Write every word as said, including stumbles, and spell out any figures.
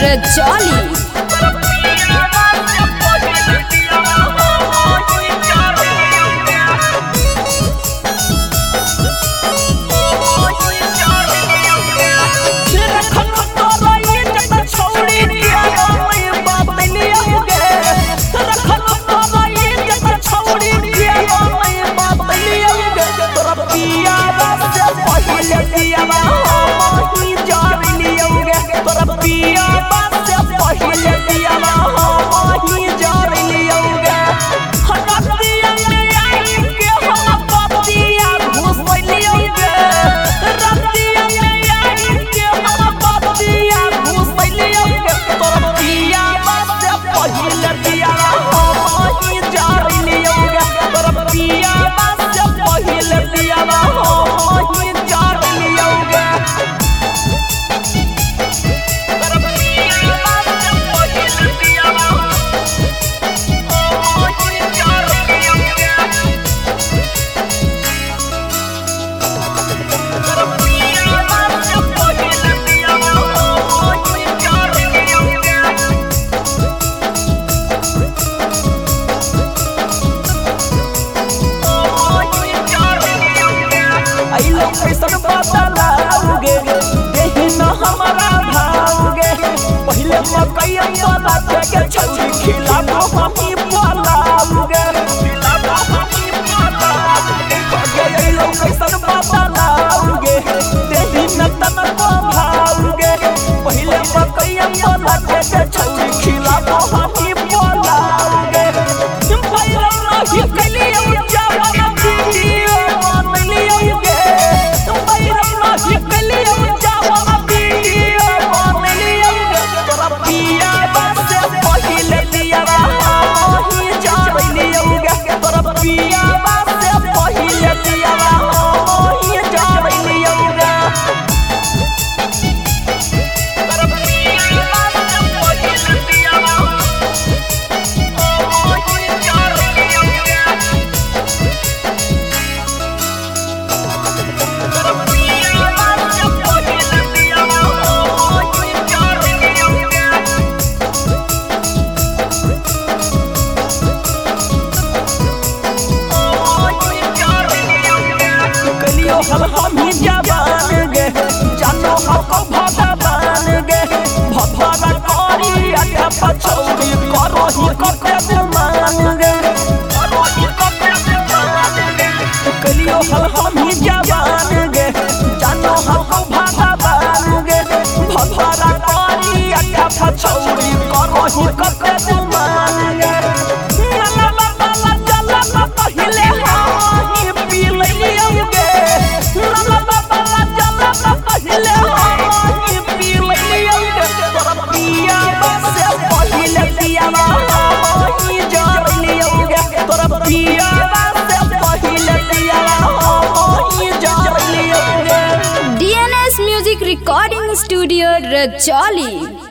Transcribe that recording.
रजौली। कैसन बदलाओगे देहि न हमारा भाओगे पहले मकई वाला के छौरी खिलाबो हमी पलाओगे खिलाबो हमी पलाओगे लो कैसन बदलाओगे देहि न तनको भाओगे पहले मकई वाला के छौरी खिलाबो हमी पलाओगे तुम पहले नहीं कलियो जावा वीडियो बनलियोगे हम हम जवान गे जानो हमको भगवान गे भगवान करी आगे पछौरी करो ही कते गुमान गे करो ही कते गुमान गे कलियो हम हम जवान गे जानो हमको भगवान गे भगवान करी आगे पछौरी करो ही कते गुमान गे D N S music recording studio Rajauli.